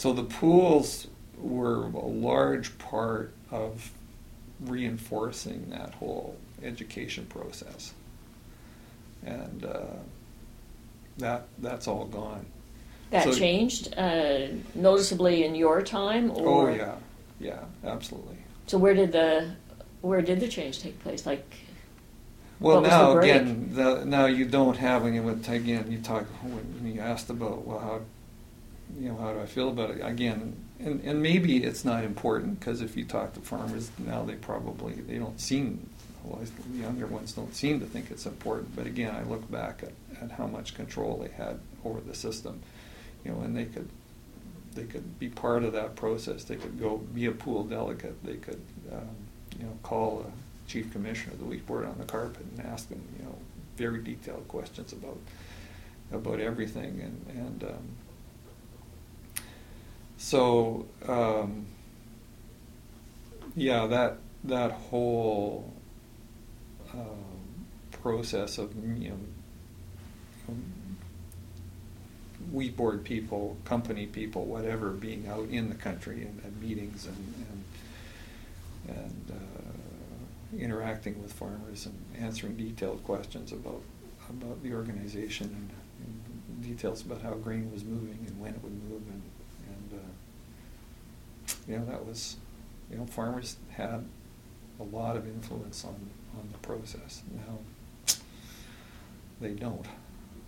So the pools were a large part of reinforcing that whole education process, and that's all gone. That So, changed noticeably in your time, or? Oh yeah, absolutely. So where did the change take place? Like, Well, what was now the break? again, now you don't have any. Again, you talk when you asked about, well, how do I feel about it? Again, and maybe it's not important, because if you talk to farmers now, they don't seem, well, the younger ones don't seem to think it's important. But again, I look back at how much control they had over the system, and they could be part of that process. They could go be a pool delegate. They could call the chief commissioner of the wheat board on the carpet and ask them very detailed questions about everything, and so that whole process of wheat board people, company people, whatever, being out in the country and at meetings and interacting with farmers and answering detailed questions about the organization and details about how grain was moving and when it would move, and that was, farmers had a lot of influence on the process. Now they don't.